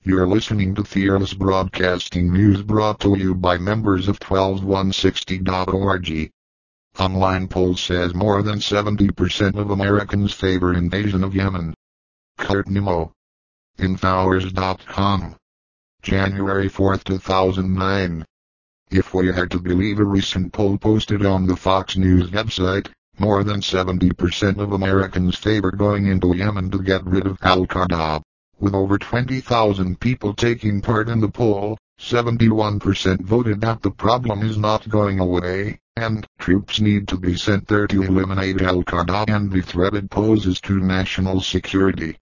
You're listening to Fearless Broadcasting News brought to you by members of 12160.org. Online poll says more than 70% of Americans favor invasion of Yemen. Kurt Nimmo. Infowars.com. January 4, 2009. If we are to believe a recent poll posted on the Fox News website, more than 70% of Americans favor going into Yemen to get rid of Al-Qaeda. With over 20,000 people taking part in the poll, 71% voted that the problem is not going away, and troops need to be sent there to eliminate Al-Qaeda and the threat it poses to national security.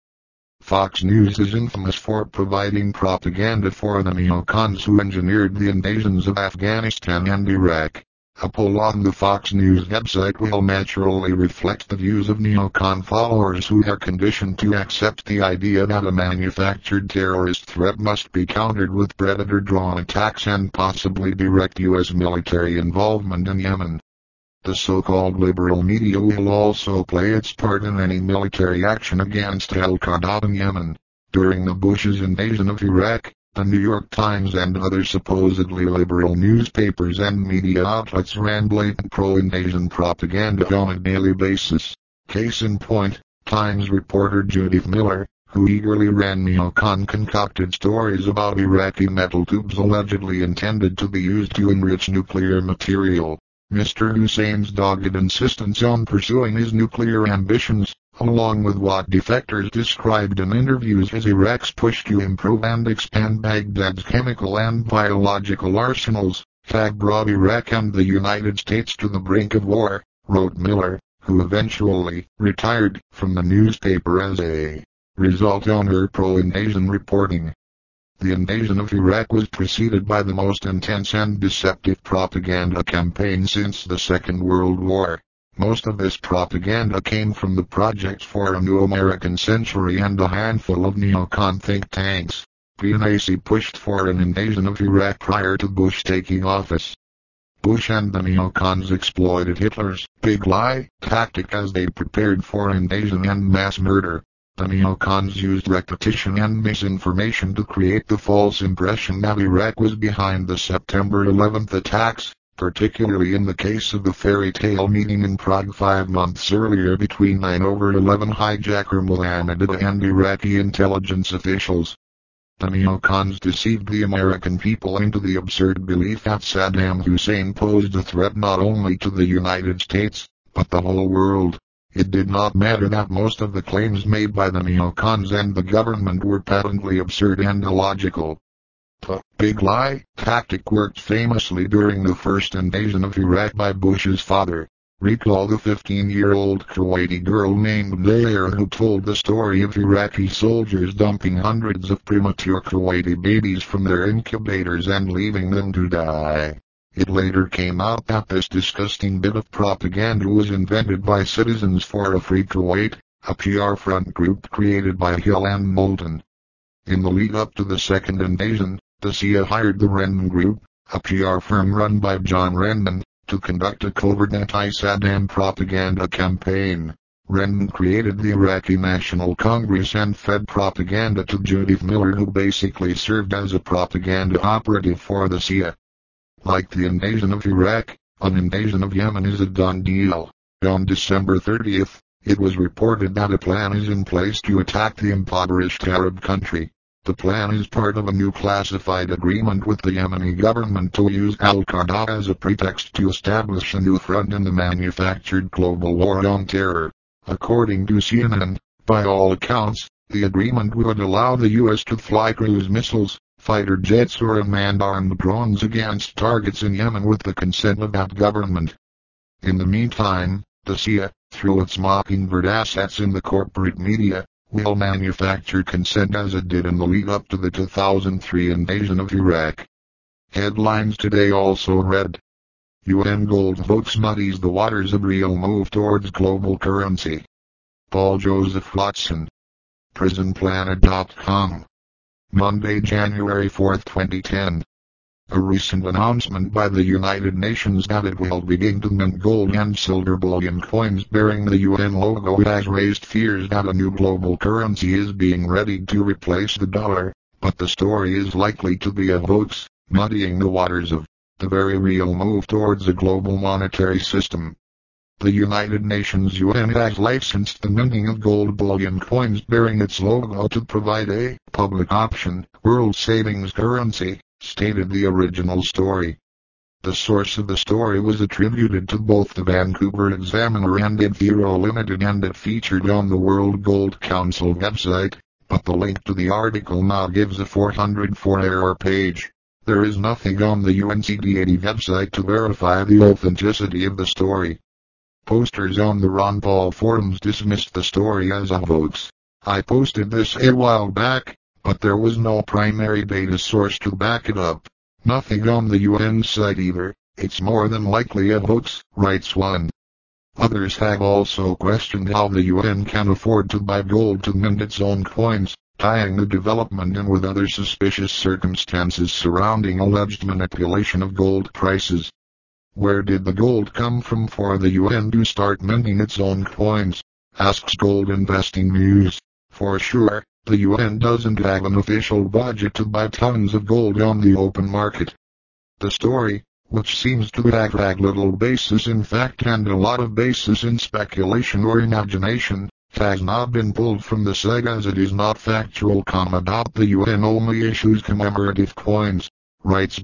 Fox News is infamous for providing propaganda for the neocons who engineered the invasions of Afghanistan and Iraq. A poll on the Fox News website will naturally reflect the views of neocon followers who are conditioned to accept the idea that a manufactured terrorist threat must be countered with predator drone attacks and possibly direct U.S. military involvement in Yemen. The so-called liberal media will also play its part in any military action against Al-Qaeda in Yemen. During the Bush's invasion of Iraq, the New York Times and other supposedly liberal newspapers and media outlets ran blatant pro-invasion propaganda on a daily basis. Case in point, Times reporter Judith Miller, who eagerly ran neocon-concocted stories about Iraqi metal tubes allegedly intended to be used to enrich nuclear material. Mr. Hussein's dogged insistence on pursuing his nuclear ambitions, along with what defectors described in interviews as Iraq's push to improve and expand Baghdad's chemical and biological arsenals, have brought Iraq and the United States to the brink of war, wrote Miller, who eventually retired from the newspaper as a result on her pro-invasion reporting. The invasion of Iraq was preceded by the most intense and deceptive propaganda campaign since the Second World War. Most of this propaganda came from the Project for a New American Century and a handful of neocon think tanks. PNAC pushed for an invasion of Iraq prior to Bush taking office. Bush and the neocons exploited Hitler's big lie tactic as they prepared for invasion and mass murder. The neocons used repetition and misinformation to create the false impression that Iraq was behind the September 11th attacks, particularly in the case of the fairy tale meeting in Prague 5 months earlier between 9/11 hijacker Mohammed Atta and Iraqi intelligence officials. The neocons deceived the American people into the absurd belief that Saddam Hussein posed a threat not only to the United States, but the whole world. It did not matter that most of the claims made by the neocons and the government were patently absurd and illogical. The big lie tactic worked famously during the first invasion of Iraq by Bush's father. Recall the 15-year-old Kuwaiti girl named Dayer who told the story of Iraqi soldiers dumping hundreds of premature Kuwaiti babies from their incubators and leaving them to die. It later came out that this disgusting bit of propaganda was invented by Citizens for a Free Kuwait, a PR front group created by Hill and Moulton. In the lead-up to the second invasion, the CIA hired the Rendan Group, a PR firm run by John Rendan, to conduct a covert anti-Saddam propaganda campaign. Rendan created the Iraqi National Congress and fed propaganda to Judith Miller, who basically served as a propaganda operative for the CIA. Like the invasion of Iraq, an invasion of Yemen is a done deal. On December 30th, it was reported that a plan is in place to attack the impoverished Arab country. The plan is part of a new classified agreement with the Yemeni government to use Al-Qaeda as a pretext to establish a new front in the manufactured global war on terror. According to CNN, by all accounts, the agreement would allow the U.S. to fly cruise missiles, fighter jets or unmanned armed drones against targets in Yemen with the consent of that government. In the meantime, the CIA, through its Mockingbird assets in the corporate media, will manufacture consent as it did in the lead-up to the 2003 invasion of Iraq. Headlines today also read: UN gold votes muddies the waters of real move towards global currency. Paul Joseph Watson. PrisonPlanet.com. Monday, January 4, 2010. A recent announcement by the United Nations that it will begin to mint gold and silver bullion coins bearing the UN logo has raised fears that a new global currency is being readied to replace the dollar, but the story is likely to be a hoax, muddying the waters of the very real move towards a global monetary system. The United Nations UN has licensed the minting of gold bullion coins bearing its logo to provide a public option, world savings currency, stated the original story. The source of the story was attributed to both the Vancouver Examiner and Infero Limited, and it featured on the World Gold Council website, but the link to the article now gives a 404-error page. There is nothing on the UNCTAD website to verify the authenticity of the story. Posters on the Ron Paul forums dismissed the story as a hoax. I posted this a while back, but there was no primary data source to back it up. Nothing on the UN site either. It's more than likely a hoax, writes one. Others have also questioned how the UN can afford to buy gold to mint its own coins, tying the development in with other suspicious circumstances surrounding alleged manipulation of gold prices. Where did the gold come from for the UN to start minting its own coins? Asks Gold Investing News. For sure, the UN doesn't have an official budget to buy tons of gold on the open market. The story, which seems to have had little basis in fact and a lot of basis in speculation or imagination, has not been pulled from the site as it is not factual. The UN only issues commemorative coins, writes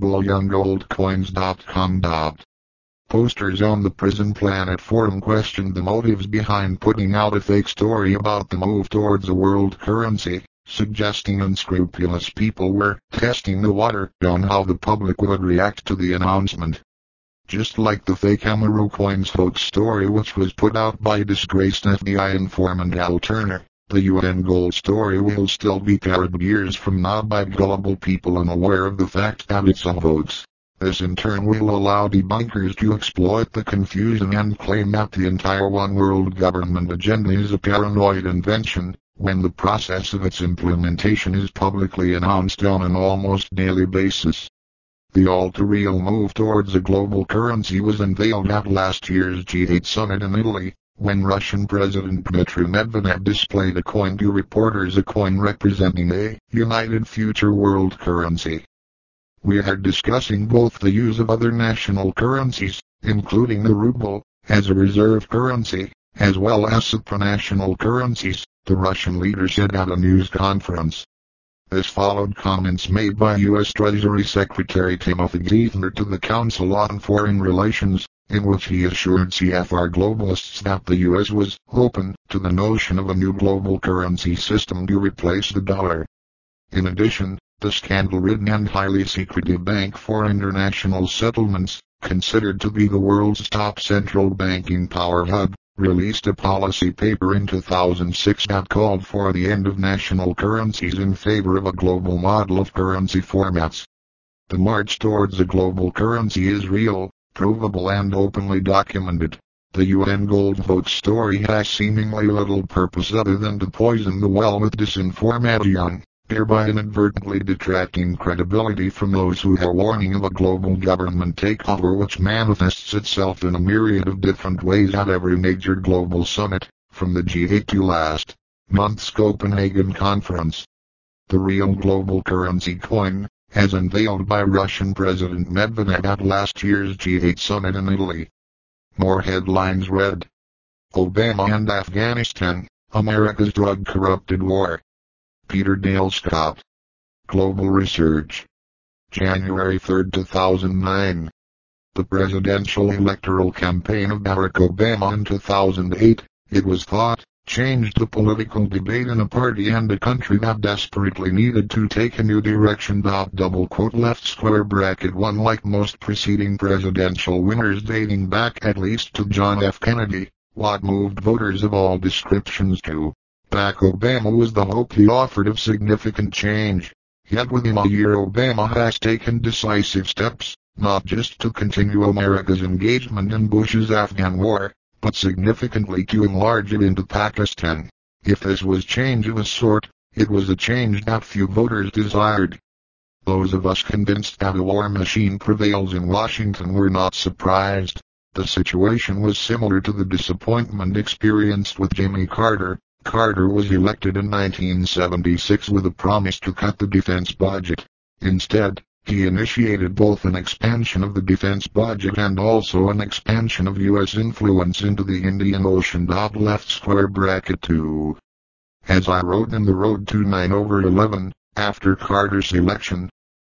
bulliongoldcoins.com. Posters on the Prison Planet forum questioned the motives behind putting out a fake story about the move towards a world currency, suggesting unscrupulous people were testing the water on how the public would react to the announcement. Just like the fake Amaro Coins hoax story which was put out by disgraced FBI informant Al Turner, the UN gold story will still be carried years from now by gullible people unaware of the fact that it's a hoax. This in turn will allow debunkers to exploit the confusion and claim that the entire one world government agenda is a paranoid invention, when the process of its implementation is publicly announced on an almost daily basis. The all-too-real move towards a global currency was unveiled at last year's G8 summit in Italy, when Russian President Dmitry Medvedev displayed a coin to reporters, a coin representing a united future world currency. We are discussing both the use of other national currencies, including the ruble, as a reserve currency, as well as supranational currencies, the Russian leader said at a news conference. This followed comments made by U.S. Treasury Secretary Timothy Geithner to the Council on Foreign Relations, in which he assured CFR globalists that the U.S. was open to the notion of a new global currency system to replace the dollar. In addition, the scandal-ridden and highly secretive Bank for International Settlements, considered to be the world's top central banking power hub, released a policy paper in 2006 that called for the end of national currencies in favor of a global model of currency formats. The march towards a global currency is real, provable and openly documented. The UN gold hoax story has seemingly little purpose other than to poison the well with disinformation, thereby inadvertently detracting credibility from those who are warning of a global government takeover which manifests itself in a myriad of different ways at every major global summit, from the G8 to last month's Copenhagen conference. The real global currency coin, as unveiled by Russian President Medvedev at last year's G8 summit in Italy. More headlines read: Obama and Afghanistan, America's drug-corrupted war. Peter Dale Scott. Global Research. January 3, 2009. The presidential electoral campaign of Barack Obama in 2008, it was thought, changed the political debate in a party and a country that desperately needed to take a new direction. Left square bracket 1. Like most preceding presidential winners dating back at least to John F. Kennedy, what moved voters of all descriptions to back Obama was the hope he offered of significant change. Yet within a year Obama has taken decisive steps, not just to continue America's engagement in Bush's Afghan war, but significantly to enlarge it into Pakistan. If this was change of a sort, it was a change that few voters desired. Those of us convinced that a war machine prevails in Washington were not surprised. The situation was similar to the disappointment experienced with Jimmy Carter, Carter was elected in 1976 with a promise to cut the defense budget. Instead, he initiated both an expansion of the defense budget and also an expansion of U.S. influence into the Indian Ocean. Left square bracket 2. As I wrote in the Road to 9/11, after Carter's election,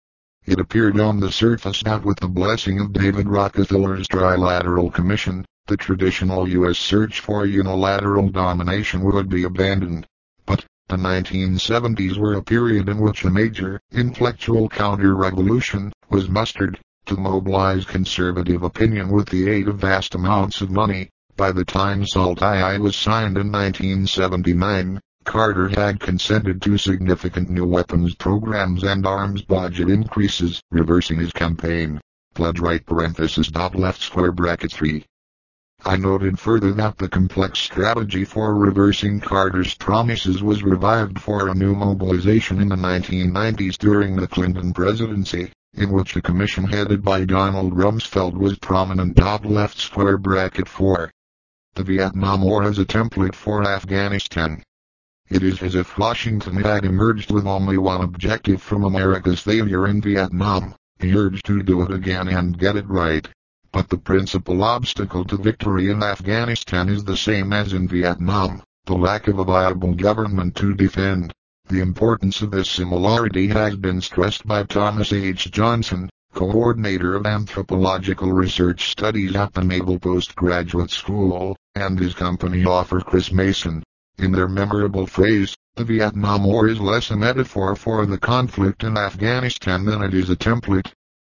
it appeared on the surface that with the blessing of David Rockefeller's Trilateral Commission, the traditional U.S. search for unilateral domination would be abandoned. But the 1970s were a period in which a major, intellectual counter-revolution was mustered to mobilize conservative opinion with the aid of vast amounts of money. By the time SALT II was signed in 1979, Carter had consented to significant new weapons programs and arms budget increases, reversing his campaign. Pledge right parenthesis. Left square bracket 3. I noted further that the complex strategy for reversing Carter's promises was revived for a new mobilization in the 1990s during the Clinton presidency, in which a commission headed by Donald Rumsfeld was prominent. Left square bracket 4. The Vietnam War as a template for Afghanistan. It is as if Washington had emerged with only one objective from America's failure in Vietnam, the urge to do it again and get it right. But the principal obstacle to victory in Afghanistan is the same as in Vietnam, the lack of a viable government to defend. The importance of this similarity has been stressed by Thomas H. Johnson, coordinator of anthropological research studies at the Naval Postgraduate School, and his company author Chris Mason. In their memorable phrase, the Vietnam War is less a metaphor for the conflict in Afghanistan than it is a template.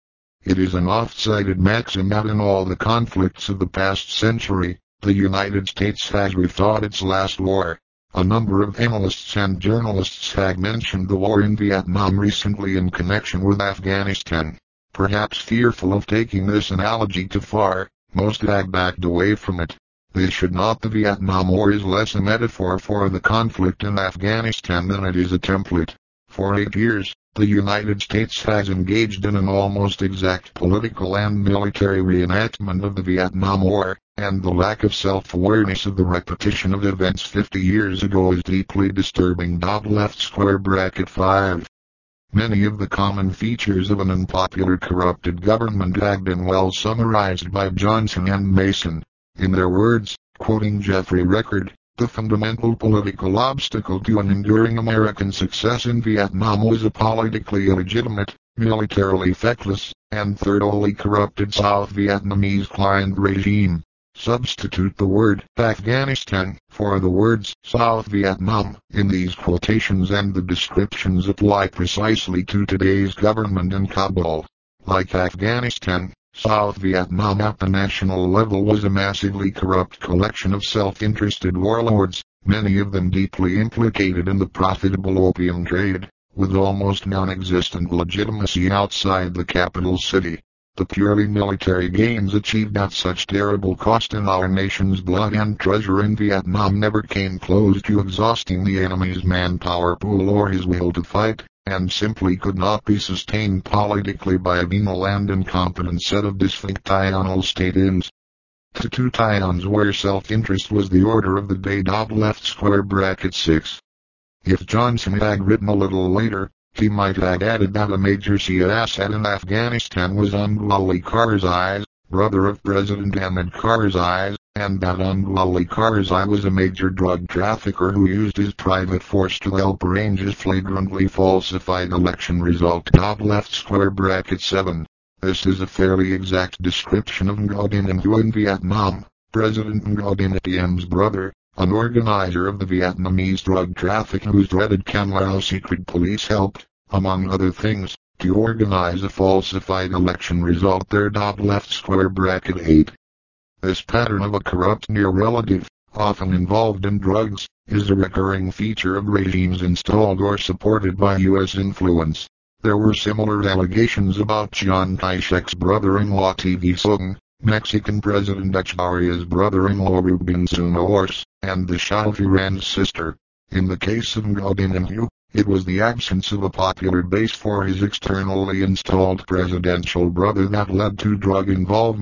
It is an oft-cited maxim that in all the conflicts of the past century, the United States has rethought its last war. A number of analysts and journalists have mentioned the war in Vietnam recently in connection with Afghanistan. Perhaps fearful of taking this analogy too far, most have backed away from it. They should not. The Vietnam War is less a metaphor for the conflict in Afghanistan than it is a template. For 8 years, the United States has engaged in an almost exact political and military reenactment of the Vietnam War, and the lack of self-awareness of the repetition of events 50 years ago is deeply disturbing. Left square bracket 5. Many of the common features of an unpopular corrupted government have been well summarized by Johnson and Mason. In their words, quoting Jeffrey Record, the fundamental political obstacle to an enduring American success in Vietnam was a politically illegitimate, militarily feckless, and thoroughly corrupted South Vietnamese client regime. Substitute the word Afghanistan for the words South Vietnam in these quotations and the descriptions apply precisely to today's government in Kabul. Like Afghanistan, South Vietnam at the national level was a massively corrupt collection of self-interested warlords, many of them deeply implicated in the profitable opium trade, with almost non-existent legitimacy outside the capital city. The purely military gains achieved at such terrible cost in our nation's blood and treasure in Vietnam never came close to exhausting the enemy's manpower pool or his will to fight, and simply could not be sustained politically by a venal and incompetent set of dysfunctional state-ins. To two tions where self-interest was the order of the day. Left square bracket 6. If Johnson had written a little later, he might have added that a major Siyaset in Afghanistan was Ungul Karzai, brother of President Hamid Karzai, and that Ungul Karzai was a major drug trafficker who used his private force to help arrange his flagrantly falsified election result. Left square bracket 7. This is a fairly exact description of Ngo Dinh Thuy in Vietnam, President Ngo Dinh Thiem's brother, an organizer of the Vietnamese drug traffic whose dreaded Cam Lao secret police helped, among other things, to organize a falsified election result there. Left square bracket 8. This pattern of a corrupt near relative, often involved in drugs, is a recurring feature of regimes installed or supported by U.S. influence. There were similar allegations about Chiang Kai-shek's brother-in-law T.V. Soong, Mexican President Echevarria's brother-in-law Rubin Sunoors, and the Shah of Iran's sister. In the case of Ngo Dinh Thuy, it was the absence of a popular base for his externally installed presidential brother that led to drug involvement,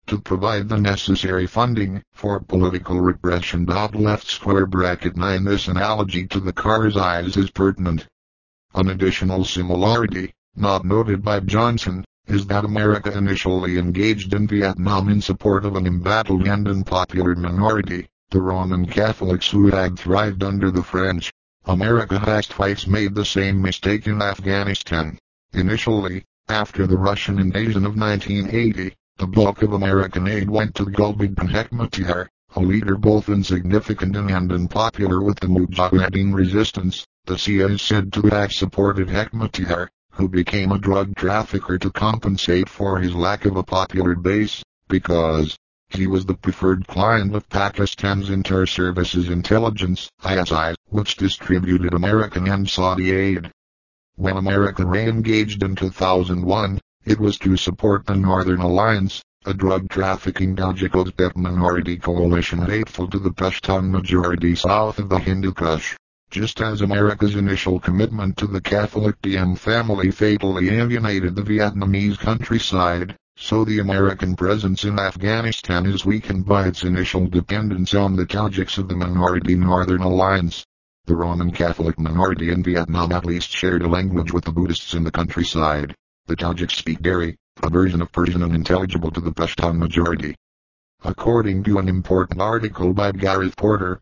to provide the necessary funding for political repression. Left square bracket 9. This analogy to the Karzais is pertinent. An additional similarity, not noted by Johnson, is that America initially engaged in Vietnam in support of an embattled and unpopular minority, the Roman Catholics who had thrived under the French. America has twice made the same mistake in Afghanistan. Initially, after the Russian invasion of 1980, the bulk of American aid went to Gulbuddin Hekmatyar, a leader both insignificant and unpopular with the Mujahideen resistance. The CIA is said to have supported Hekmatyar, who became a drug trafficker to compensate for his lack of a popular base, because he was the preferred client of Pakistan's Inter-Services Intelligence, ISI, which distributed American and Saudi aid. When America re-engaged in 2001, it was to support the Northern Alliance, a drug trafficking Tajik minority coalition hateful to the Pashtun majority south of the Hindu Kush. Just as America's initial commitment to the Catholic Diem family fatally alienated the Vietnamese countryside, so the American presence in Afghanistan is weakened by its initial dependence on the Tajiks of the minority Northern Alliance. The Roman Catholic minority in Vietnam at least shared a language with the Buddhists in the countryside. The Tajiks speak Dari, a version of Persian unintelligible to the Pashtun majority. According to an important article by Gareth Porter,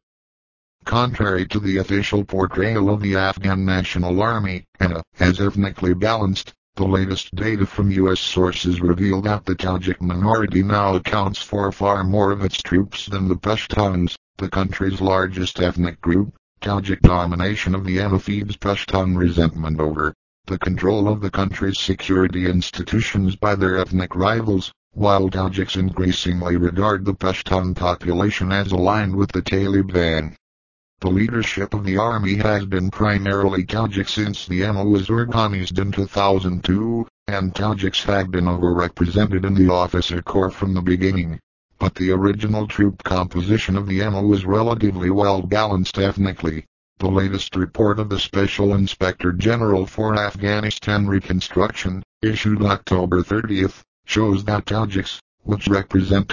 contrary to the official portrayal of the Afghan National Army as ethnically balanced, the latest data from U.S. sources reveal that the Tajik minority now accounts for far more of its troops than the Pashtuns, the country's largest ethnic group. Tajik domination of the ENA feeds Pashtun resentment over the control of the country's security institutions by their ethnic rivals, while Tajiks increasingly regard the Pashtun population as aligned with the Taliban. The leadership of the army has been primarily Tajik since the ENA was organized in 2002, and Tajiks have been overrepresented in the officer corps from the beginning. But the original troop composition of the ENA was relatively well balanced ethnically. The latest report of the Special Inspector General for Afghanistan Reconstruction, issued October 30, shows that Tajiks, which represent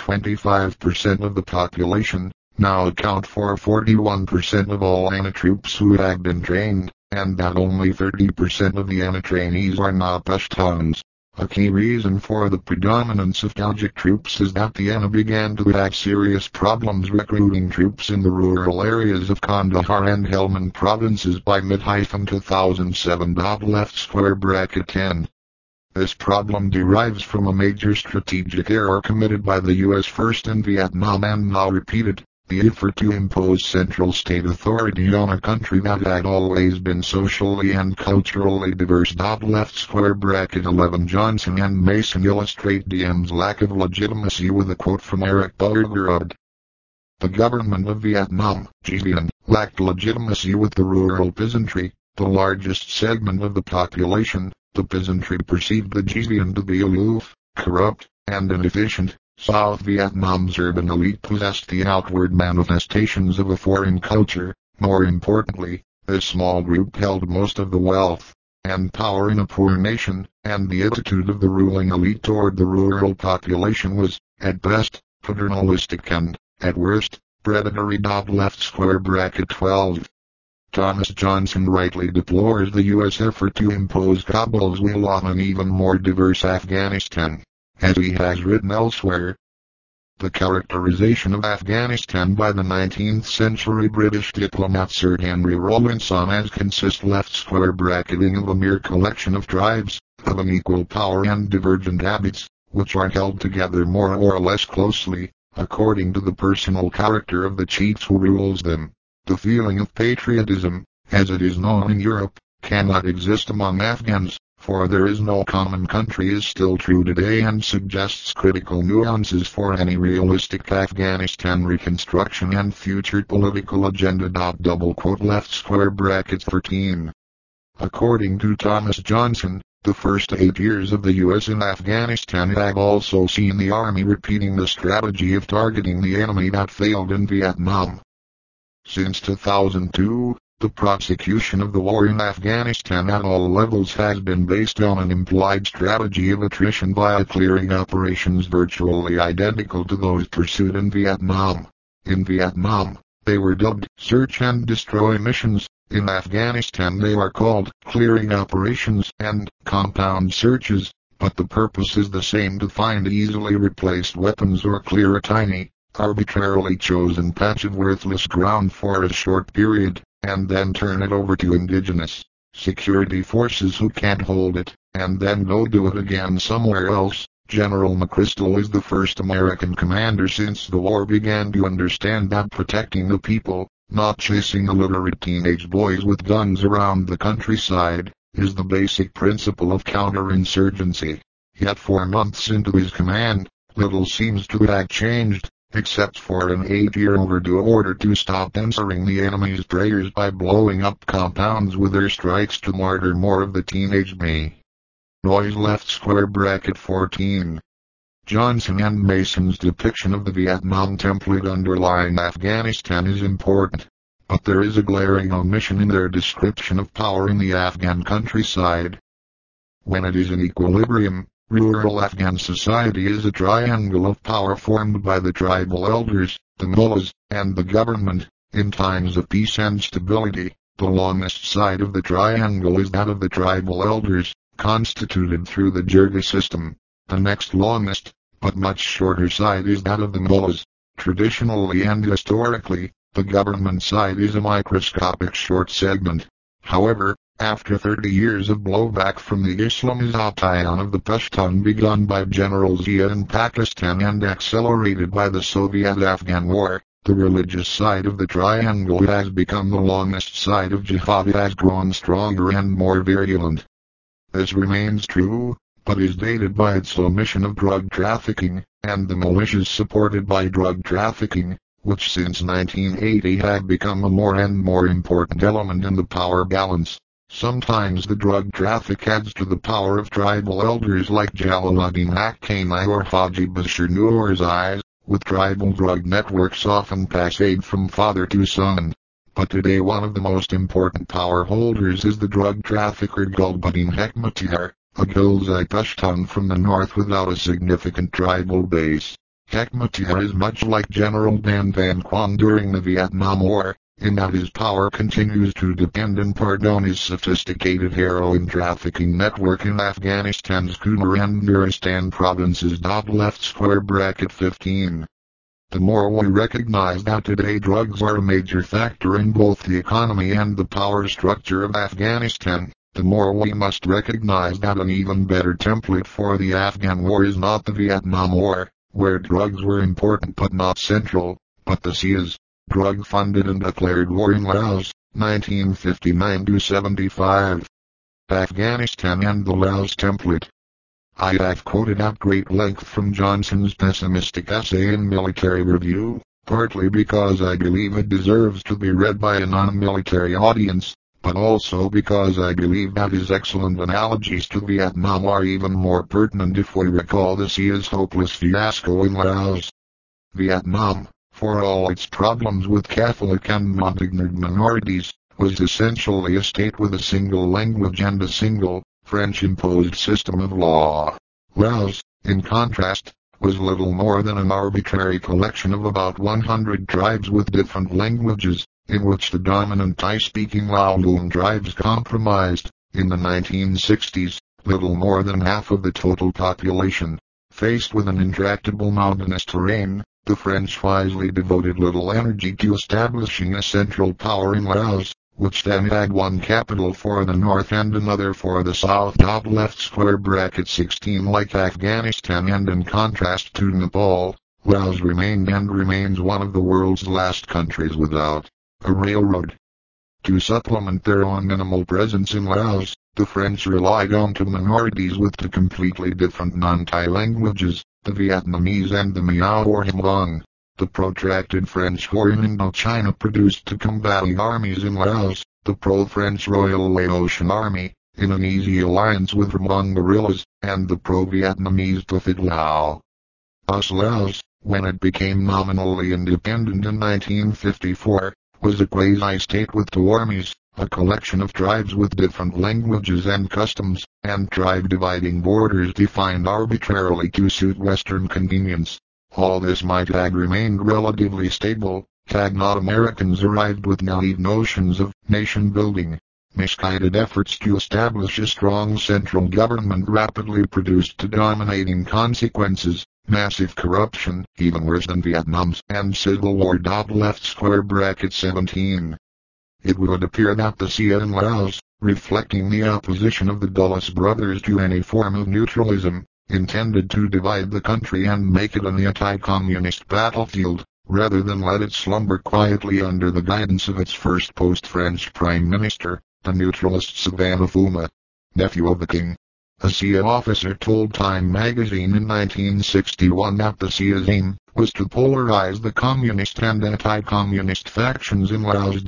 25% of the population, now account for 41% of all ENA troops who have been trained, and that only 30% of the ENA trainees are now Pashtuns. A key reason for the predominance of Tajik troops is that the ENA began to have serious problems recruiting troops in the rural areas of Kandahar and Helmand provinces by mid-2007. Left square bracket 10. This problem derives from a major strategic error committed by the U.S. first in Vietnam and now repeated, the effort to impose central state authority on a country that had always been socially and culturally diverse. Left square bracket 11. Johnson and Mason illustrate Diem's lack of legitimacy with a quote from Eric Burgerud. The government of Vietnam, GVN, lacked legitimacy with the rural peasantry, the largest segment of the population. The peasantry perceived the GVN to be aloof, corrupt, and inefficient. South Vietnam's urban elite possessed the outward manifestations of a foreign culture. More importantly, this small group held most of the wealth and power in a poor nation, and the attitude of the ruling elite toward the rural population was, at best, paternalistic and, at worst, predatory. Left square bracket 12. Thomas Johnson rightly deplores the U.S. effort to impose Kabul's will on an even more diverse Afghanistan. As he has written elsewhere, the characterization of Afghanistan by the 19th century British diplomat Sir Henry Rawlinson as consists left square bracketing of a mere collection of tribes, of unequal power and divergent habits, which are held together more or less closely, according to the personal character of the chiefs who rules them. The feeling of patriotism, as it is known in Europe, cannot exist among Afghans, for there is no common country is still true today and suggests critical nuances for any realistic Afghanistan reconstruction and future political agenda. Left square bracket 13. According to Thomas Johnson, the first 8 years of the U.S. in Afghanistan have also seen the army repeating the strategy of targeting the enemy that failed in Vietnam. Since 2002, The prosecution of the war in Afghanistan at all levels has been based on an implied strategy of attrition via clearing operations virtually identical to those pursued in Vietnam. In Vietnam, they were dubbed search and destroy missions. In Afghanistan they are called clearing operations and compound searches, but the purpose is the same: to find easily replaced weapons or clear a tiny, arbitrarily chosen patch of worthless ground for a short period, and then turn it over to indigenous security forces who can't hold it, and then go do it again somewhere else. General McChrystal is the first American commander since the war began to understand that protecting the people, not chasing illiterate teenage boys with guns around the countryside, is the basic principle of counterinsurgency. Yet 4 months into his command, little seems to have changed, except for an 8-year overdue order to stop answering the enemy's prayers by blowing up compounds with airstrikes to martyr more of the teenage me. Noise left square bracket 14. Johnson and Mason's depiction of the Vietnam template underlying Afghanistan is important, but there is a glaring omission in their description of power in the Afghan countryside. When it is in equilibrium, rural Afghan society is a triangle of power formed by the tribal elders, the mullahs, and the government. In times of peace and stability, the longest side of the triangle is that of the tribal elders, constituted through the jirga system. The next longest, but much shorter side is that of the mullahs. Traditionally and historically, the government side is a microscopic short segment. However, after 30 years of blowback from the Islamization of the Pashtun begun by General Zia in Pakistan and accelerated by the Soviet-Afghan War, the religious side of the triangle has become the longest side of jihad. It has grown stronger and more virulent. This remains true, but is dated by its omission of drug trafficking, and the militias supported by drug trafficking, which since 1980 have become a more and more important element in the power balance. Sometimes the drug traffic adds to the power of tribal elders like Jalaluddin Haqqani or Haji Bashir Nurzai, with tribal drug networks often passed from father to son. But today one of the most important power holders is the drug trafficker Gulbuddin Hekmatyar, a Ghilzai Pashtun from the north without a significant tribal base. Hekmatyar is much like General Dan Van Quan during the Vietnam War, in that his power continues to depend in part on his sophisticated heroin trafficking network in Afghanistan's Kunar and Nuristan provinces. Left square bracket 15. The more we recognize that today drugs are a major factor in both the economy and the power structure of Afghanistan, the more we must recognize that an even better template for the Afghan war is not the Vietnam War, where drugs were important but not central, but the CIA's drug-funded and declared war in Laos, 1959-75. Afghanistan and the Laos template. I have quoted at great length from Johnson's pessimistic essay in Military Review, partly because I believe it deserves to be read by a non-military audience, but also because I believe that his excellent analogies to Vietnam are even more pertinent if we recall the CIA's hopeless fiasco in Laos. Vietnam, for all its problems with Catholic and Montagnard minorities, was essentially a state with a single language and a single, French-imposed system of law. Laos, in contrast, was little more than an arbitrary collection of about 100 tribes with different languages, in which the dominant Thai-speaking Lao Lun tribes comprised, in the 1960s, little more than half of the total population. Faced with an intractable mountainous terrain, the French wisely devoted little energy to establishing a central power in Laos, which then had one capital for the north and another for the south. Left square bracket 16. Like Afghanistan and in contrast to Nepal, Laos remained and remains one of the world's last countries without a railroad. To supplement their own minimal presence in Laos, the French relied on two minorities with two completely different non-Thai languages, the Vietnamese and the Miao or Hmong. The protracted French war in Indochina produced two combating armies in Laos, the pro-French Royal Laotian Army, in an easy alliance with Hmong guerrillas, and the pro-Vietnamese Pathet Lao. Laos, when it became nominally independent in 1954, was a quasi-state with two armies, a collection of tribes with different languages and customs, and tribe-dividing borders defined arbitrarily to suit Western convenience. All this might have remained relatively stable, had not Americans arrived with naive notions of nation-building. Misguided efforts to establish a strong central government rapidly produced dominating consequences, massive corruption, even worse than Vietnam's, and civil war. Left square bracket 17. It would appear that the CIA in Laos, reflecting the opposition of the Dulles brothers to any form of neutralism, intended to divide the country and make it an anti-communist battlefield, rather than let it slumber quietly under the guidance of its first post-French Prime Minister, the neutralist Savannah Fuma, nephew of the king. A CIA officer told Time magazine in 1961 that the CIA's aim was to polarize the communist and anti-communist factions in Laos.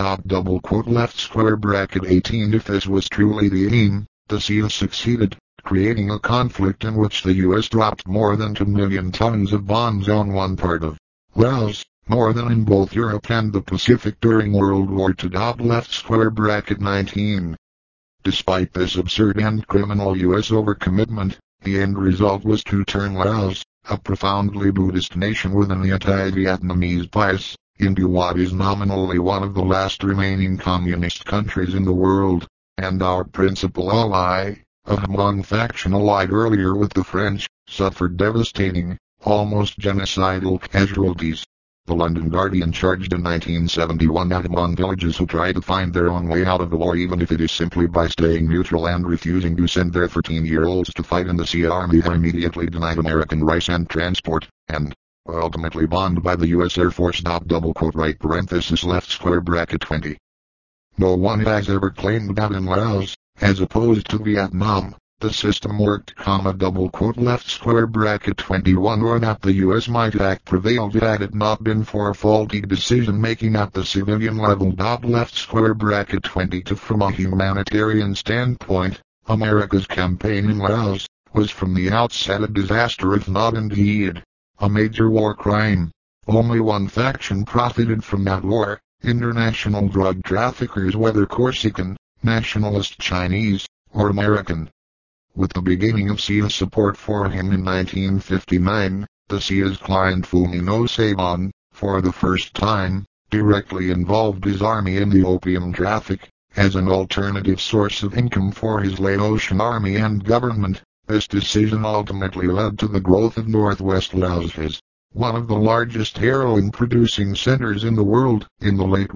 Left square bracket 18. If this was truly the aim, the CIA succeeded, creating a conflict in which the U.S. dropped more than 2 million tons of bombs on one part of Laos, more than in both Europe and the Pacific during World War II. Left square bracket 19. Despite this absurd and criminal U.S. overcommitment, the end result was to turn Laos, a profoundly Buddhist nation with an anti-Vietnamese bias, into what is nominally one of the last remaining communist countries in the world, and our principal ally, a Hmong faction allied earlier with the French, suffered devastating, almost genocidal casualties. The London Guardian charged in 1971 that Hmong villages who try to find their own way out of the war, even if it is simply by staying neutral and refusing to send their 13-year-olds to fight in the CIA Army, are immediately denied American rice and transport, and ultimately bombed by the U.S. Air Force. Right parenthesis left square bracket 20. No one has ever claimed that in Laos, as opposed to Vietnam, the system worked, left square bracket 21, or that the U.S. might have prevailed had it not been for faulty decision-making at the civilian level. Left square bracket 22. From a humanitarian standpoint, America's campaign in Laos was from the outset a disaster, if not indeed a major war crime. Only one faction profited from that war: international drug traffickers, whether Corsican, nationalist Chinese, or American. With the beginning of CIA support for him in 1959, the CIA's client Fumino Saban, for the first time, directly involved his army in the opium traffic, as an alternative source of income for his Laotian army and government. This decision ultimately led to the growth of Northwest Laos as one of the largest heroin-producing centers in the world, in the late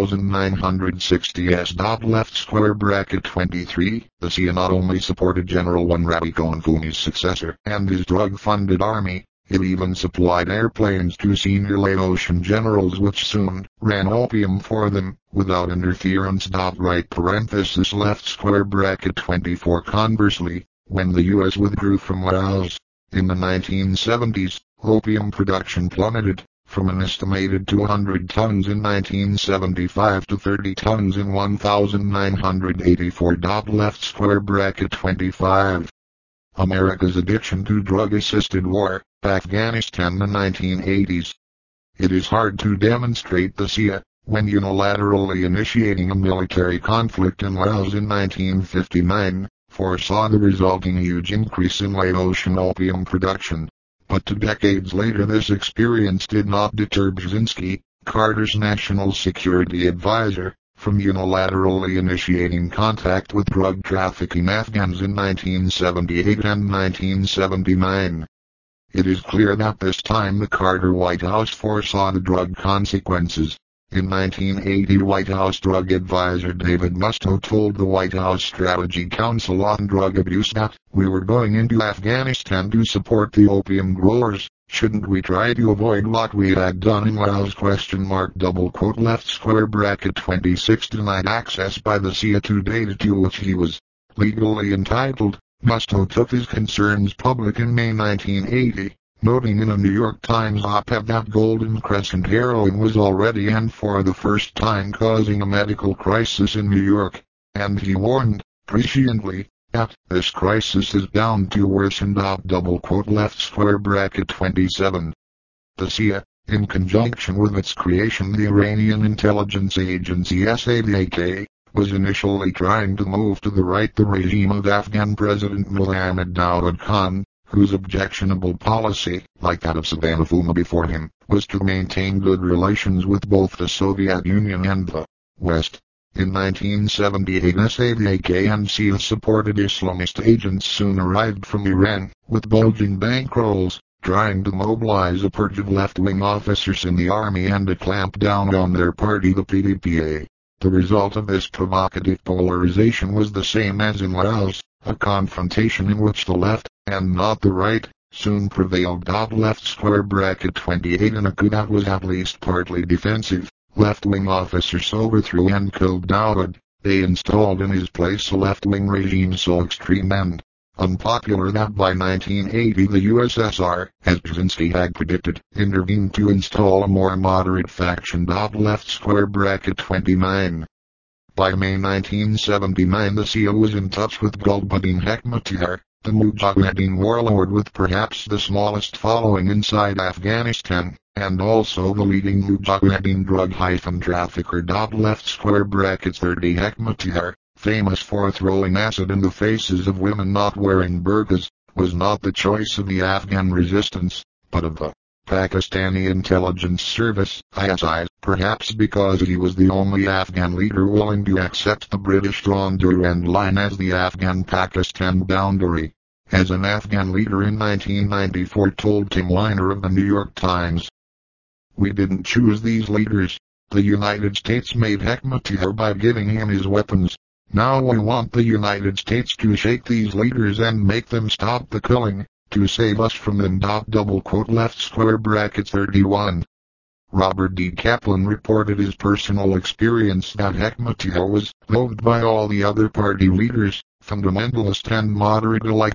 1960s. Left square bracket 23. The CIA not only supported General One Ravikant Fumi's successor and his drug-funded army, it even supplied airplanes to senior Laotian generals which soon ran opium for them, without interference. Right parenthesis left square bracket 24. Conversely, when the U.S. withdrew from Laos, in the 1970s, opium production plummeted, from an estimated 200 tons in 1975 to 30 tons in 1984. Left square bracket 25. America's addiction to drug-assisted war, Afghanistan, the 1980s. It is hard to demonstrate the CIA, when unilaterally initiating a military conflict in Laos in 1959, foresaw the resulting huge increase in Laotian opium production. But 2 decades later this experience did not deter Brzezinski, Carter's national security advisor, from unilaterally initiating contact with drug-trafficking Afghans in 1978 and 1979. It is clear that this time the Carter White House foresaw the drug consequences. In 1980, White House drug advisor David Musto told the White House Strategy Council on Drug Abuse that, "We were going into Afghanistan to support the opium growers. Shouldn't we try to avoid what we had done in Laos?" Left square bracket 26. Denied access by the CIA to data to which he was legally entitled, Musto took his concerns public in May 1980. Noting in a New York Times op-ed that Golden Crescent heroin was already and for the first time causing a medical crisis in New York, and he warned, presciently, that this crisis is bound to worsen. Left square bracket 27. The CIA, In conjunction with its creation, the Iranian intelligence agency SAVAK was initially trying to move to the right the regime of Afghan President Mohammad Daoud Khan, whose objectionable policy, like that of Saddam Hussein before him, was to maintain good relations with both the Soviet Union and the West. In 1978, SAVAK and CIA-supported Islamist agents soon arrived from Iran, with bulging bankrolls, trying to mobilize a purge of left-wing officers in the army and to clamp down on their party, the PDPA. The result of this provocative polarization was the same as in Laos, a confrontation in which the left, and not the right, soon prevailed. Left square bracket 28 in a coup that was at least partly defensive. Left-wing officers overthrew and killed Daoud. They installed in his place a left-wing regime so extreme and unpopular that by 1980 the USSR, as Brzezinski had predicted, intervened to install a more moderate faction. Left square bracket 29. By May 1979 the CIA was in touch with Gulbuddin Hekmatyar, the Mujahideen warlord with perhaps the smallest following inside Afghanistan, and also the leading Mujahideen drug-trafficker. Left square bracket 30. Hekmatyar, famous for throwing acid in the faces of women not wearing burqas, was not the choice of the Afghan resistance, but of the Pakistani Intelligence Service, ISI, perhaps because he was the only Afghan leader willing to accept the British drawn Durand Line as the Afghan-Pakistan boundary. As an Afghan leader in 1994 told Tim Weiner of the New York Times, "We didn't choose these leaders. The United States made Hekmatyar by giving him his weapons. Now we want the United States to shake these leaders and make them stop the killing, to save us from them." Left square bracket 31. Robert D. Kaplan reported his personal experience that Hekmatyar was loathed by all the other party leaders, fundamentalist and moderate alike.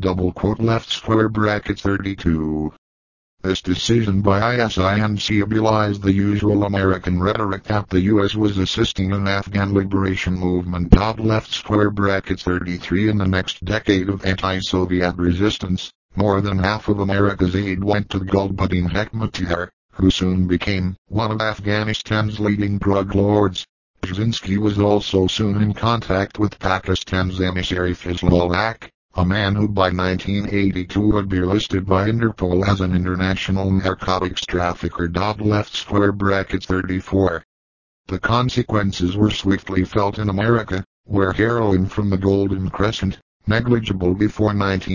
Left square bracket 32. This decision by ISI and CIA belies the usual American rhetoric that the U.S. was assisting an Afghan liberation movement. Left square bracket 33. In the next decade of anti-Soviet resistance, more than half of America's aid went to Gulbuddin Hekmatyar, who soon became one of Afghanistan's leading drug lords. Brzezinski was also soon in contact with Pakistan's emissary Fazlul Haq, a man who by 1982 would be listed by Interpol as an international narcotics trafficker. Left square bracket 34. The consequences were swiftly felt in America, where heroin from the Golden Crescent, negligible before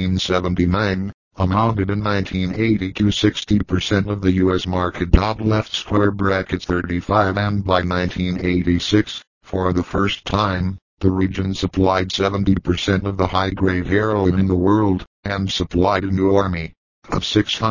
1979, amounted in 1980 to 60% of the U.S. market. Left square bracket 35. And by 1986, for the first time, the region supplied 70% of the high-grade heroin in the world, and supplied a new army of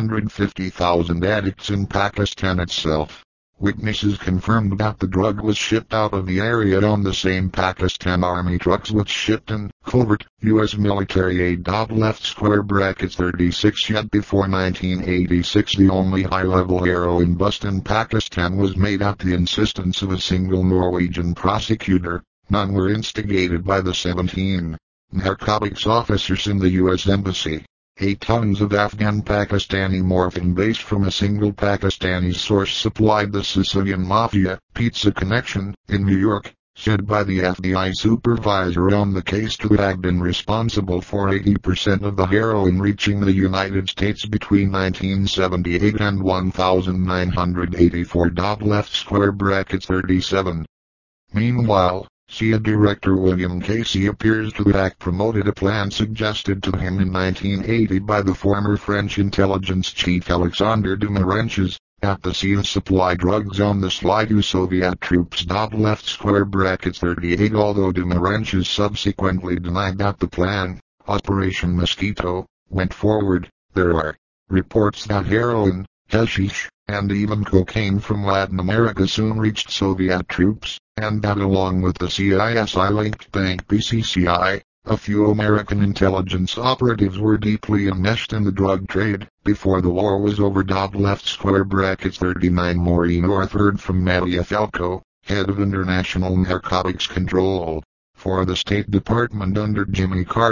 650,000 addicts in Pakistan itself. Witnesses confirmed that the drug was shipped out of the area on the same Pakistan Army trucks which shipped in covert U.S. military aid. Left square bracket 36. Yet before 1986 the only high-level heroin bust in Pakistan was made at the insistence of a single Norwegian prosecutor. None were instigated by the 17 narcotics officers in the U.S. Embassy. 8 tons of Afghan-Pakistani morphine based from a single Pakistani source supplied the Sicilian Mafia, Pizza Connection, in New York, said by the FBI supervisor on the case to have been responsible for 80% of the heroin reaching the United States between 1978 and 1984. Left square bracket 37. Meanwhile, CIA Director William Casey appears to have promoted a plan suggested to him in 1980 by the former French intelligence chief Alexandre de Morenches, that the CIA supply drugs on the sly to Soviet troops. Left square bracket 38. Although de Morenches subsequently denied that the plan, Operation Mosquito, went forward, there are reports that heroin, hashish, and even cocaine from Latin America soon reached Soviet troops, and that along with the CISI-linked bank BCCI, a few American intelligence operatives were deeply enmeshed in the drug trade, before the war was over. Left square bracket 39. Maureen Orth heard from Maria Falco, head of International Narcotics Control, for the State Department under Jimmy Carter,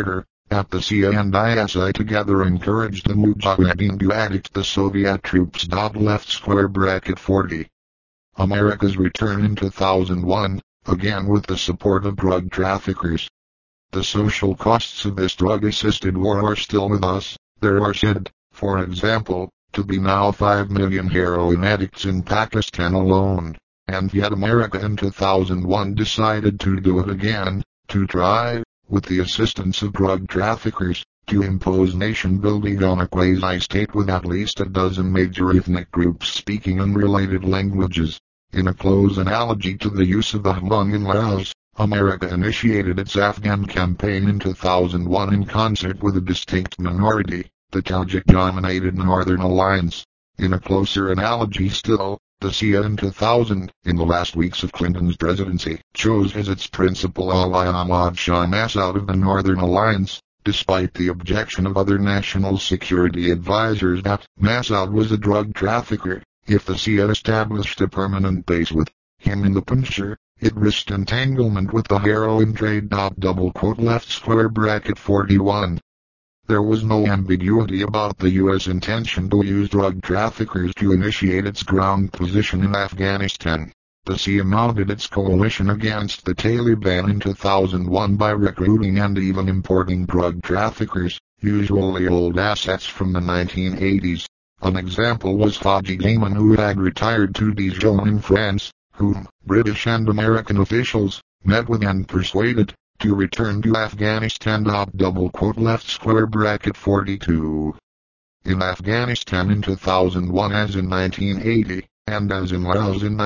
At the CIA and ISI together encouraged the Mujahideen to addict the Soviet troops. Left square bracket 40. America's return in 2001, again with the support of drug traffickers. The social costs of this drug-assisted war are still with us. There are said, for example, to be now 5 million heroin addicts in Pakistan alone. And yet America in 2001 decided to do it again, to try, with the assistance of drug traffickers, to impose nation building on a quasi-state with at least a dozen major ethnic groups speaking unrelated languages. In a close analogy to the use of the Hmong in Laos, America initiated its Afghan campaign in 2001 in concert with a distinct minority, the Tajik-dominated Northern Alliance. In a closer analogy still, the CIA in 2000, in the last weeks of Clinton's presidency, chose as its principal ally Ahmad Shah Massoud of the Northern Alliance, despite the objection of other national security advisors that Massoud was a drug trafficker. If the CIA established a permanent base with him in the Panjshir, it risked entanglement with the heroin trade. Left square bracket 41. There was no ambiguity about the U.S. intention to use drug traffickers to initiate its ground position in Afghanistan. The CIA mounted its coalition against the Taliban in 2001 by recruiting and even importing drug traffickers, usually old assets from the 1980s. An example was Haji Gaiman, who had retired to Dijon in France, whom British and American officials met with and persuaded to return to Afghanistan. Left square bracket 42. In Afghanistan in 2001 as in 1980, and as in Laos in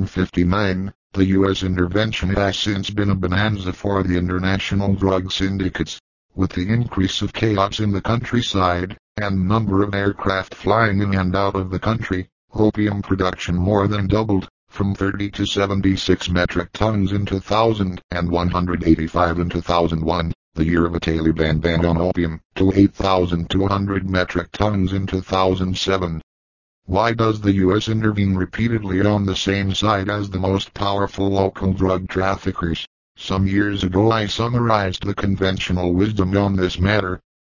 1959, the U.S. intervention has since been a bonanza for the international drug syndicates. With the increase of chaos in the countryside, and number of aircraft flying in and out of the country, opium production more than doubled, from 30 to 76 metric tons in 2000 and 185 in 2001, the year of a Taliban ban on opium, to 8,200 metric tons in 2007. Why does the U.S. intervene repeatedly on the same side as the most powerful local drug traffickers? Some years ago I summarized the conventional wisdom on this matter.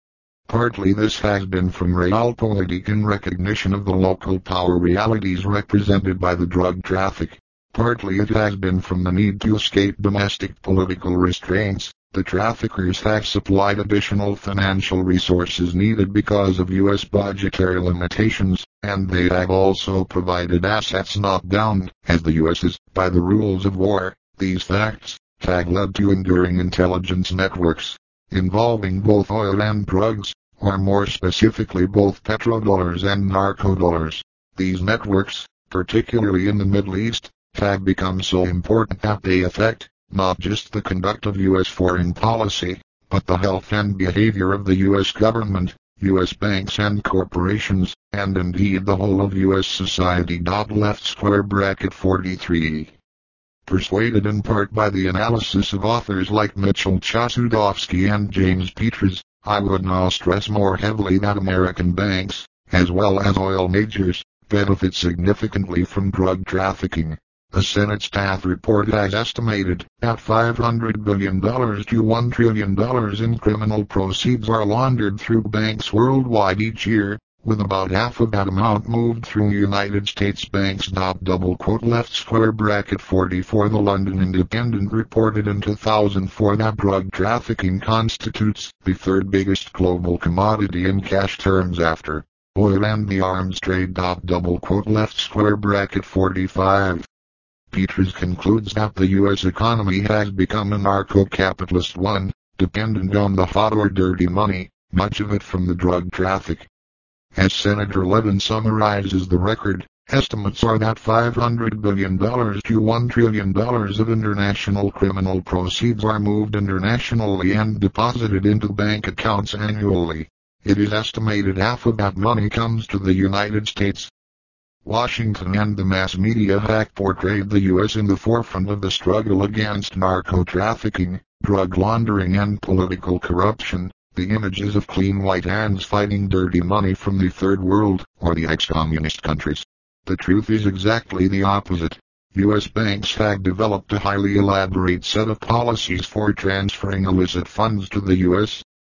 Partly this has been from realpolitik in recognition of the local power realities represented by the drug traffic. Partly it has been from the need to escape domestic political restraints. The traffickers have supplied additional financial resources needed because of U.S. budgetary limitations, and they have also provided assets not bound, as the U.S. is, by the rules of war. These facts have led to enduring intelligence networks, involving both oil and drugs, or more specifically both petrodollars and narcodollars. These networks, particularly in the Middle East, have become so important that they affect, not just the conduct of U.S. foreign policy, but the health and behavior of the U.S. government, U.S. banks and corporations, and indeed the whole of U.S. society. Left square bracket 43. Persuaded in part by the analysis of authors like Mitchell Chasudovsky and James Petras, I would now stress more heavily that American banks, as well as oil majors, benefit significantly from drug trafficking. A Senate staff report has estimated that $500 billion to $1 trillion in criminal proceeds are laundered through banks worldwide each year, with about half of that amount moved through United States banks. Left square bracket 44. The London Independent reported in 2004 that drug trafficking constitutes the third biggest global commodity in cash terms after oil and the arms trade. Left square bracket 45. Petras concludes that the U.S. economy has become a narco-capitalist one, dependent on the hot or dirty money, much of it from the drug traffic. As Senator Levin summarizes the record, estimates are that $500 billion to $1 trillion of international criminal proceeds are moved internationally and deposited into bank accounts annually. It is estimated half of that money comes to the United States. Washington and the mass media have portrayed the U.S. in the forefront of the struggle against narco-trafficking, drug laundering and political corruption. The images of clean white hands fighting dirty money from the third world, or the ex-communist countries. The truth is exactly the opposite. U.S. banks have developed a highly elaborate set of policies for transferring illicit funds to the U.S.,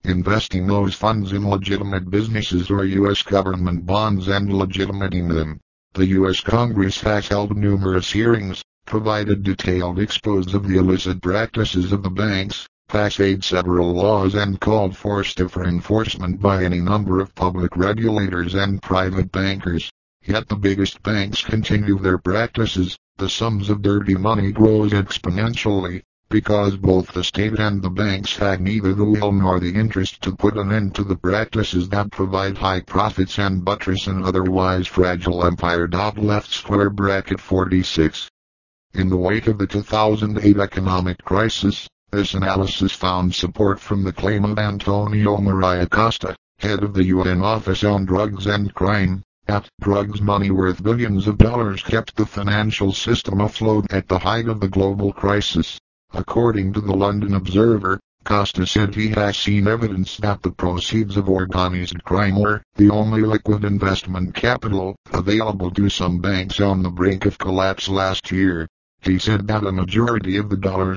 investing those funds in legitimate businesses or U.S. government bonds and legitimating them. The U.S. Congress has held numerous hearings, provided detailed expose of the illicit practices of the banks, passed several laws and called for stiffer enforcement by any number of public regulators and private bankers. Yet the biggest banks continue their practices. The sums of dirty money grows exponentially, because both the state and the banks have neither the will nor the interest to put an end to the practices that provide high profits and buttress an otherwise fragile empire. Left square bracket 46. In the wake of the 2008 economic crisis, this analysis found support from the claim of Antonio Maria Costa, head of the UN Office on Drugs and Crime, that drugs money worth billions of dollars kept the financial system afloat at the height of the global crisis. According to the London Observer, Costa said he has seen evidence that the proceeds of organized crime were the only liquid investment capital available to some banks on the brink of collapse last year. He said that a majority of the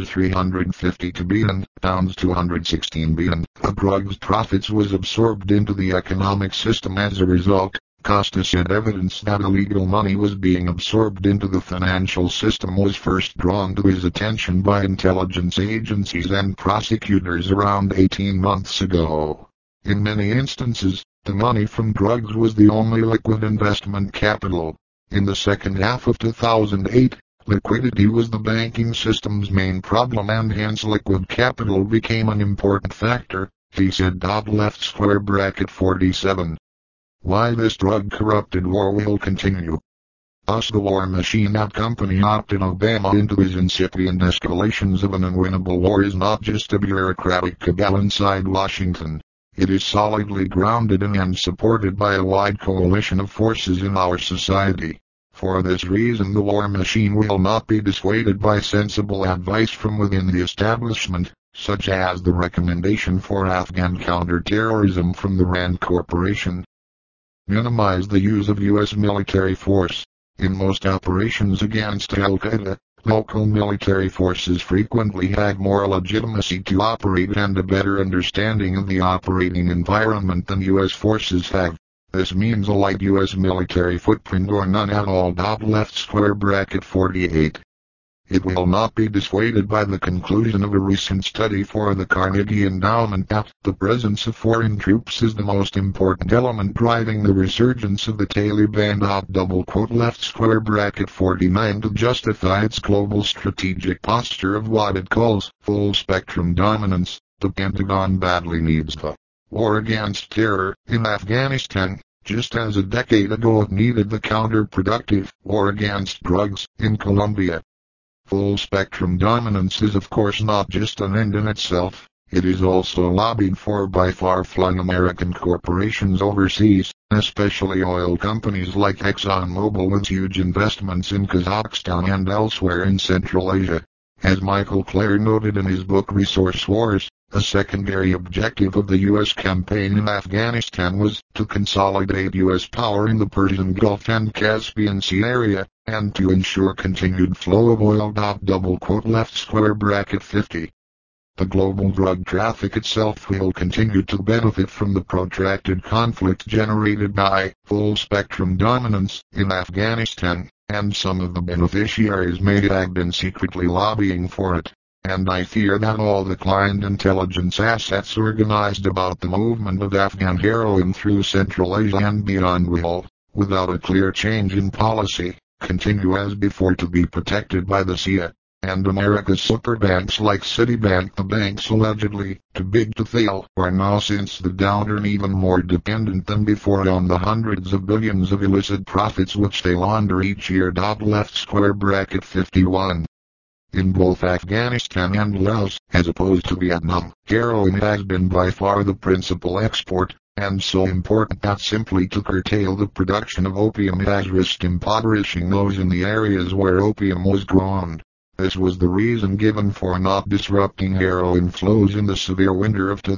$352 billion, $216 billion, of drugs profits was absorbed into the economic system as a result. Costa said evidence that illegal money was being absorbed into the financial system was first drawn to his attention by intelligence agencies and prosecutors around 18 months ago. In many instances, the money from drugs was the only liquid investment capital. In the second half of 2008, liquidity was the banking system's main problem and hence liquid capital became an important factor, he said. Left square bracket 47. Why this drug-corrupted war will continue. Us the war machine that company opted Obama into his incipient escalations of an unwinnable war is not just a bureaucratic cabal inside Washington. It is solidly grounded in and supported by a wide coalition of forces in our society. For this reason the war machine will not be dissuaded by sensible advice from within the establishment, such as the recommendation for Afghan counterterrorism from the RAND Corporation. Minimize the use of U.S. military force. In most operations against Al-Qaeda, local military forces frequently have more legitimacy to operate and a better understanding of the operating environment than U.S. forces have. This means a light U.S. military footprint or none at all. Left square bracket 48. It will not be dissuaded by the conclusion of a recent study for the Carnegie Endowment that the presence of foreign troops is the most important element driving the resurgence of the Taliban. Left square bracket 49 to justify its global strategic posture of what it calls full-spectrum dominance. The Pentagon badly needs the war against terror in Afghanistan, just as a decade ago it needed the counterproductive war against drugs in Colombia. Full-spectrum dominance is of course not just an end in itself, it is also lobbied for by far-flung American corporations overseas, especially oil companies like ExxonMobil with huge investments in Kazakhstan and elsewhere in Central Asia. As Michael Clare noted in his book Resource Wars, a secondary objective of the U.S. campaign in Afghanistan was to consolidate U.S. power in the Persian Gulf and Caspian Sea area, and to ensure continued flow of oil. Left square bracket 50. The global drug traffic itself will continue to benefit from the protracted conflict generated by full-spectrum dominance in Afghanistan, and some of the beneficiaries may have been secretly lobbying for it. And I fear that all the client intelligence assets organized about the movement of Afghan heroin through Central Asia and beyond will, without a clear change in policy, continue as before to be protected by the CIA. And America's superbanks like Citibank, the banks allegedly too big to fail, are now since the downturn even more dependent than before on the hundreds of billions of illicit profits which they launder each year. Left square bracket 51. In both Afghanistan and Laos, as opposed to Vietnam, heroin has been by far the principal export, and so important that simply to curtail the production of opium has risked impoverishing those in the areas where opium was grown. This was the reason given for not disrupting heroin flows in the severe winter of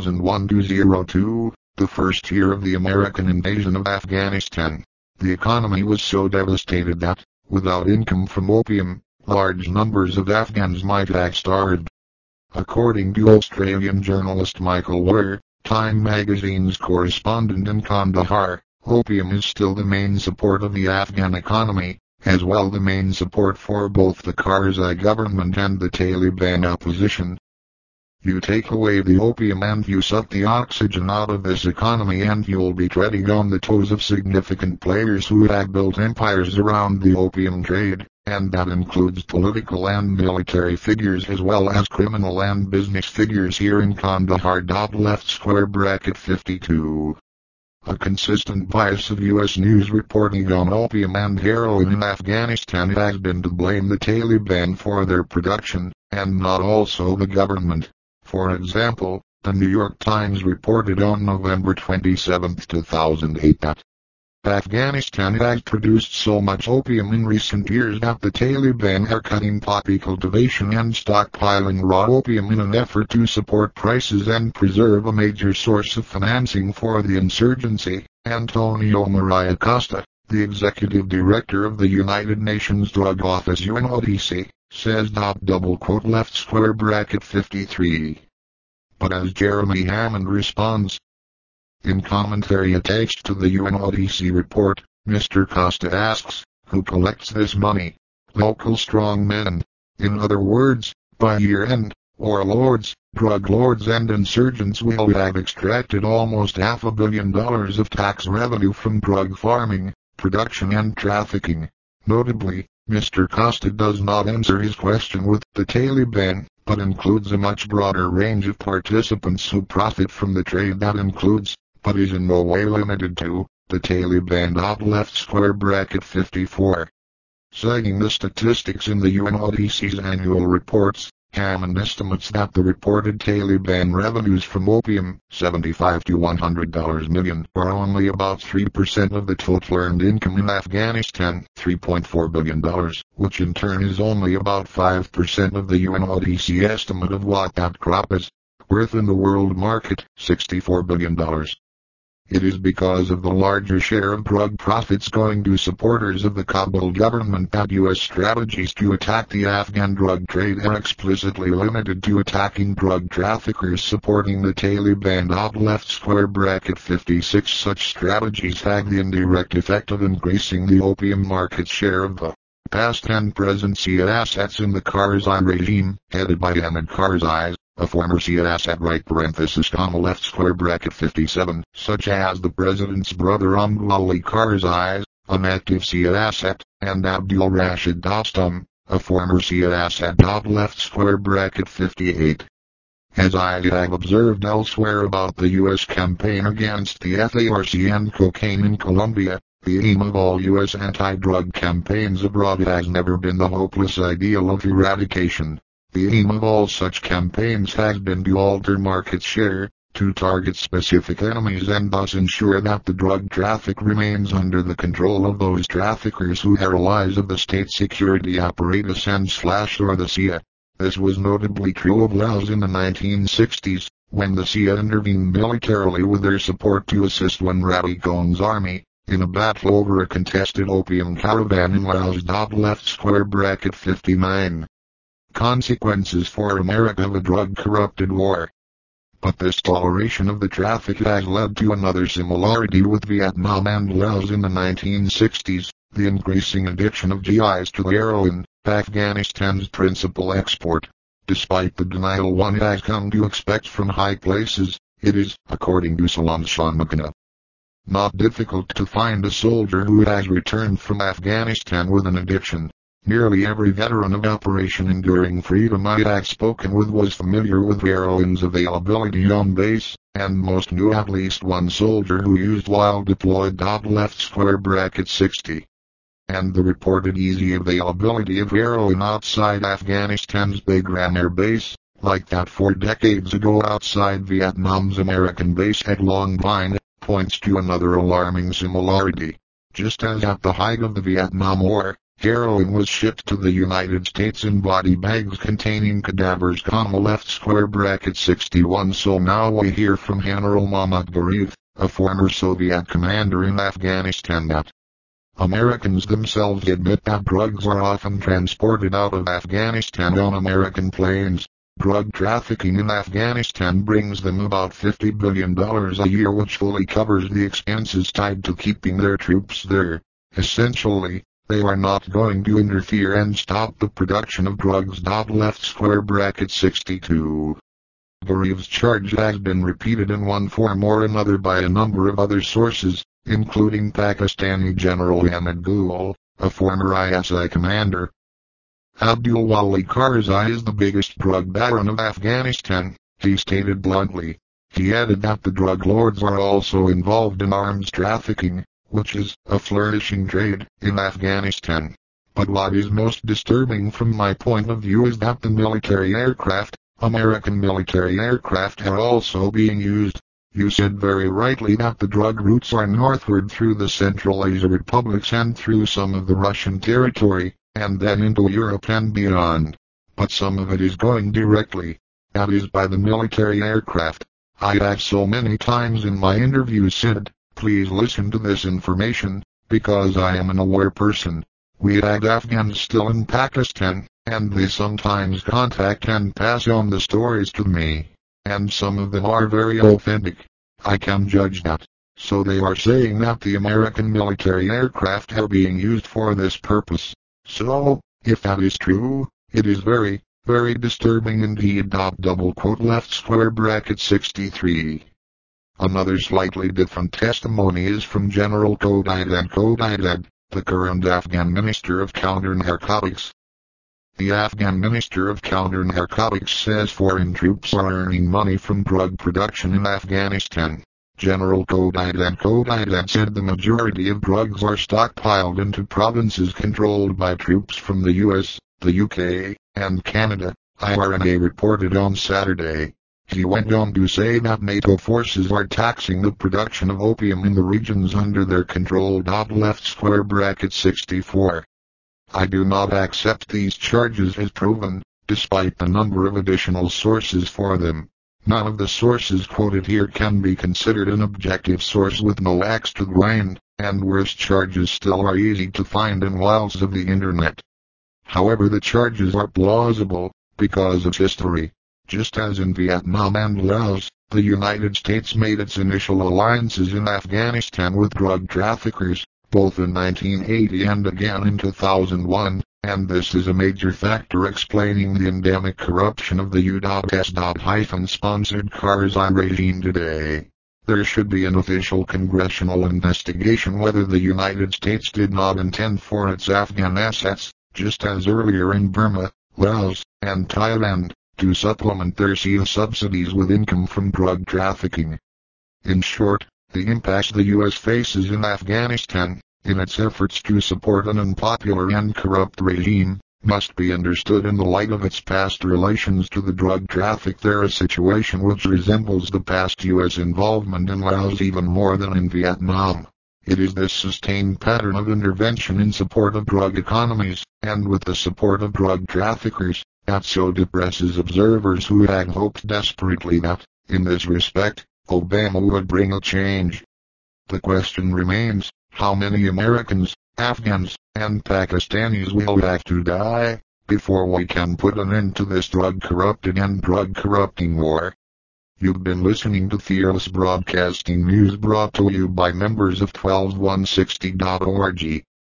2001-02, the first year of the American invasion of Afghanistan. The economy was so devastated that, without income from opium, large numbers of Afghans might have starved. According to Australian journalist Michael Weir, Time magazine's correspondent in Kandahar, opium is still the main support of the Afghan economy, as well the main support for both the Karzai government and the Taliban opposition. You take away the opium and you suck the oxygen out of this economy and you'll be treading on the toes of significant players who have built empires around the opium trade, and that includes political and military figures as well as criminal and business figures here in Kandahar. Left square bracket 52. A consistent bias of U.S. news reporting on opium and heroin in Afghanistan has been to blame the Taliban for their production, and not also the government. For example, the New York Times reported on November 27, 2008 that Afghanistan has produced so much opium in recent years that the Taliban are cutting poppy cultivation and stockpiling raw opium in an effort to support prices and preserve a major source of financing for the insurgency. Antonio Maria Costa, the executive director of the United Nations Drug Office UNODC, says left square bracket 53. But as Jeremy Hammond responds, in commentary attached to the UNODC report, Mr. Costa asks, who collects this money? Local strongmen. In other words, by year-end, warlords, drug lords and insurgents will have extracted almost $500 million of tax revenue from drug farming, production and trafficking. Notably, Mr. Costa does not answer his question with the Taliban, but includes a much broader range of participants who profit from the trade that includes, but is in no way limited to, the Taliban. Left square bracket 54. Citing the statistics in the UNODC's annual reports, Hammond estimates that the reported Taliban revenues from opium, $75 to $100 million, are only about 3% of the total earned income in Afghanistan, $3.4 billion, which in turn is only about 5% of the UNODC estimate of what that crop is worth in the world market, $64 billion. It is because of the larger share of drug profits going to supporters of the Kabul government that U.S. strategies to attack the Afghan drug trade are explicitly limited to attacking drug traffickers supporting the Taliban. Left square bracket 56. Such strategies have the indirect effect of increasing the opium market share of the past and present CIA assets in the Karzai regime, headed by Ahmed Karzai, a former CIA asset left square bracket 57, such as the president's brother Ali Karzai, an active CIA asset, and Abdul Rashid Dostum, a former CIA asset. Left square bracket 58. As I have observed elsewhere about the U.S. campaign against the FARC and cocaine in Colombia, the aim of all U.S. anti-drug campaigns abroad has never been the hopeless ideal of eradication. The aim of all such campaigns has been to alter market share, to target specific enemies and thus ensure that the drug traffic remains under the control of those traffickers who are allies of the state security apparatus and or the CIA. This was notably true of Laos in the 1960s, when the CIA intervened militarily with their support to assist Ravi Gong's army, in a battle over a contested opium caravan in Laos. Left square bracket 59. Consequences for America of a drug-corrupted war. But this toleration of the traffic has led to another similarity with Vietnam and Laos in the 1960s, the increasing addiction of GIs to heroin, Afghanistan's principal export. Despite the denial one has come to expect from high places, it is, according to Salam Shanmugana, not difficult to find a soldier who has returned from Afghanistan with an addiction. Nearly every veteran of Operation Enduring Freedom I have spoken with was familiar with heroin's availability on base, and most knew at least one soldier who used while deployed. Left square bracket 60. And the reported easy availability of heroin outside Afghanistan's Bagram Air Base, like that 4 decades ago outside Vietnam's American base at Long Pine, points to another alarming similarity. Just as at the height of the Vietnam War, heroin was shipped to the United States in body bags containing cadavers. Left square bracket 61. So now we hear from General Mahmud Garif, a former Soviet commander in Afghanistan, that Americans themselves admit that drugs are often transported out of Afghanistan on American planes. Drug trafficking in Afghanistan brings them about $50 billion a year, which fully covers the expenses tied to keeping their troops there. Essentially, they are not going to interfere and stop the production of drugs. Left square bracket 62. Ghorev's charge has been repeated in one form or another by a number of other sources, including Pakistani General Hamid Gul, a former ISI commander. Abdul Wali Karzai is the biggest drug baron of Afghanistan, he stated bluntly. He added that the drug lords are also involved in arms trafficking, which is a flourishing trade in Afghanistan. But what is most disturbing from my point of view is that the military aircraft, American military aircraft, are also being used. You said very rightly that the drug routes are northward through the Central Asia republics and through some of the Russian territory, and then into Europe and beyond. But some of it is going directly. That is by the military aircraft. I have so many times in my interviews said, please listen to this information, because I am an aware person. We had Afghans still in Pakistan, and they sometimes contact and pass on the stories to me. And some of them are very authentic. I can judge that. So they are saying that the American military aircraft are being used for this purpose. So, if that is true, it is very, very disturbing indeed. Double quote left square bracket 63. Another slightly different testimony is from General Qudaidat, the current Afghan Minister of Counter-Narcotics. The Afghan Minister of Counter-Narcotics says foreign troops are earning money from drug production in Afghanistan. General Qudaidat said the majority of drugs are stockpiled into provinces controlled by troops from the US, the UK, and Canada, IRNA reported on Saturday. He went on to say that NATO forces are taxing the production of opium in the regions under their control. Left square bracket 64. I do not accept these charges as proven, despite the number of additional sources for them. None of the sources quoted here can be considered an objective source with no axe to grind, and worse charges still are easy to find in wilds of the internet. However, the charges are plausible, because of history. Just as in Vietnam and Laos, the United States made its initial alliances in Afghanistan with drug traffickers, both in 1980 and again in 2001, and this is a major factor explaining the endemic corruption of the U.S.-sponsored Karzai regime today. There should be an official congressional investigation whether the United States did not intend for its Afghan assets, just as earlier in Burma, Laos, and Thailand, to supplement their subsidies with income from drug trafficking. In short, the impacts the U.S. faces in Afghanistan, in its efforts to support an unpopular and corrupt regime, must be understood in the light of its past relations to the drug traffic there, a situation which resembles the past U.S. involvement in Laos even more than in Vietnam. It is this sustained pattern of intervention in support of drug economies, and with the support of drug traffickers, that so depresses observers who had hoped desperately that, in this respect, Obama would bring a change. The question remains, how many Americans, Afghans, and Pakistanis will have to die before we can put an end to this drug-corrupted and drug-corrupting war? You've been listening to Fearless Broadcasting News, brought to you by members of 12160.org.